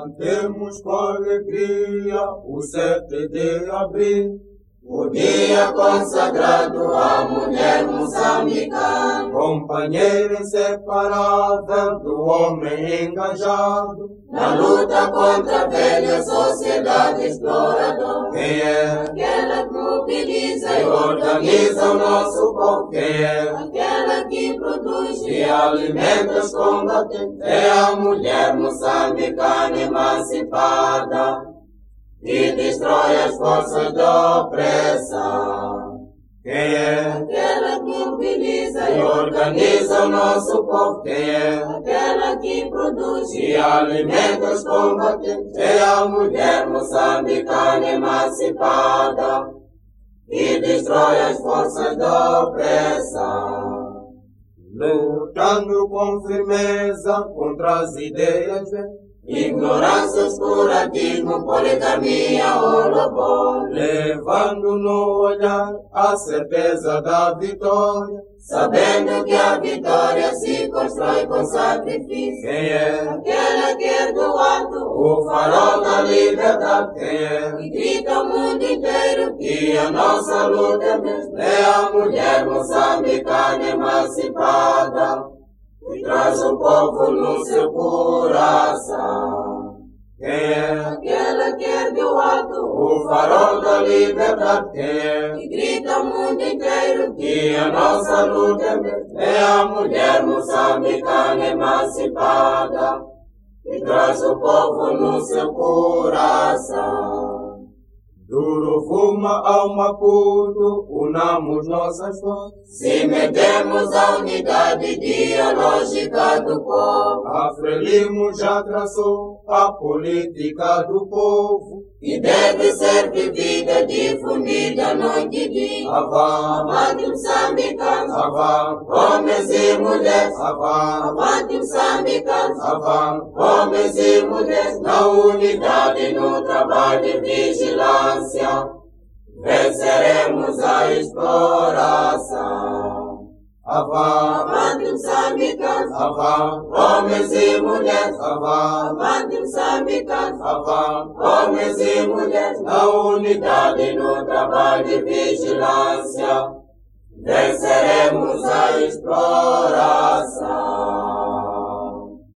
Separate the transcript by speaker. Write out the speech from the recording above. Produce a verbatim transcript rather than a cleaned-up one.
Speaker 1: Cantemos com alegria o sete de abril, o dia consagrado à mulher moçambicana, companheira inseparável do homem engajado na luta contra a velha sociedade exploradora. Quem é? Aquela que mobiliza e organiza o nosso povo. Quem é? Aquela que produz e alimenta os combatentes. É a mulher moçambicana emancipada que destrói as forças da opressão. Quem é? Aquela que mobiliza e organiza o nosso povo. Quem é? Aquela que produz e alimenta os combatentes. É a mulher moçambicana emancipada que destrói as forças da opressão. Lutando com firmeza contra as ideias velhas, ignorância, oscurantismo, poligamia, holobol, levando no olhar a certeza da vitória, sabendo que a vitória se constrói com sacrifício. Quem é? Aquela que é do alto o farol da liberdade. Quem é? E grita ao mundo inteiro que a nossa luta é mesmo. É a mulher moçambicana emancipada que traz o povo no seu coração. Quem é? Aquela que ergue o alto o farol da liberdade. Quem é? E grita ao mundo inteiro que a nossa luta é a mulher moçambicana emancipada que traz o povo no seu coração. Duro fuma ao Maputo, unamos nossas forças, se metemos a unidade ideológica do povo. A Frelimo já traçou a política do povo, que deve ser vivida, difundida noite e dia. Avante moçambicanos, avante homens e mulheres, avante moçambicanos, avante homens e mulheres, na unidade e no trabalho de vigilância venceremos a exploração. Avante moçambicanos, avante homens e mulheres, avante moçambicanos, avante homens e mulheres, na unidade e no trabalho de vigilância venceremos a exploração.